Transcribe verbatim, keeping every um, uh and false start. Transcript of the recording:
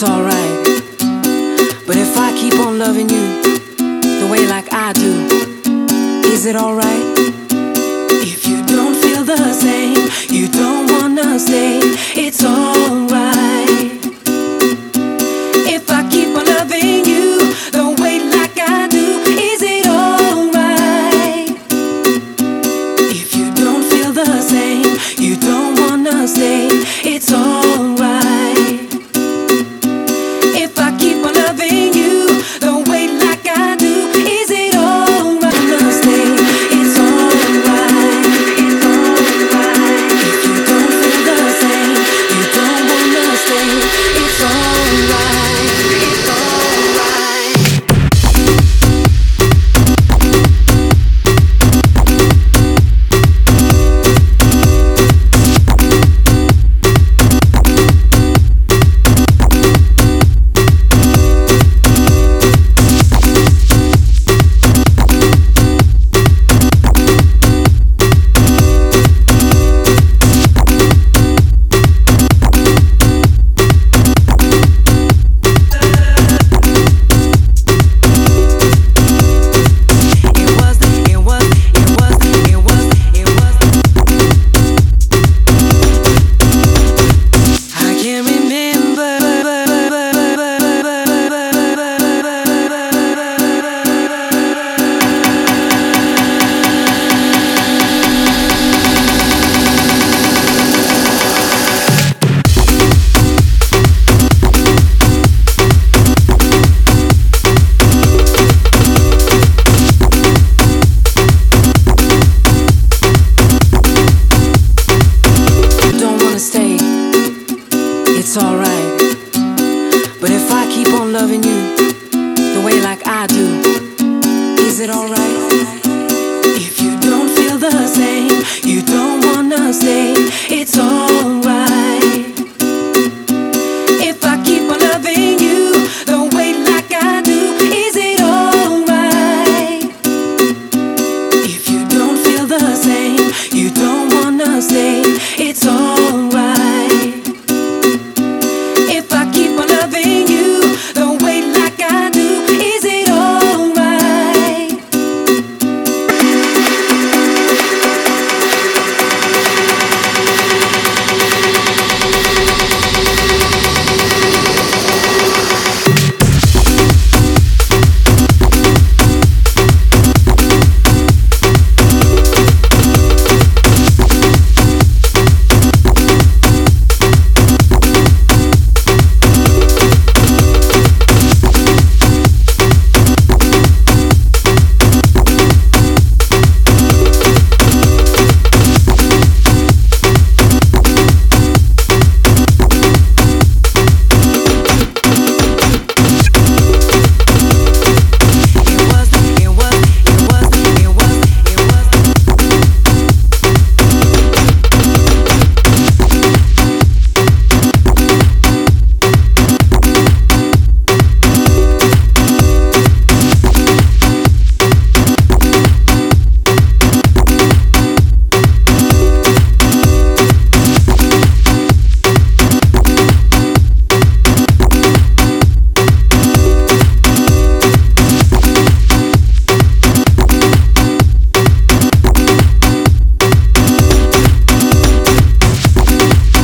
it's alright. But if I keep on loving you the way like I do, is it alright? If you don't feel the same, you don't wanna stay, it's alright. If I keep on loving you the way like I do, is it alright? If you don't feel the same, you don't wanna stay, it's alright. If I keep on loving you the way like I do, is it alright? Wanna stay, it's alright, it's alright. If you don't feel the same, you don't wanna stay, it's alright, it's alright. It's alright. But if I keep on loving you the way like I do, is it alright? If you don't feel the same, you don't wanna stay, it's alright.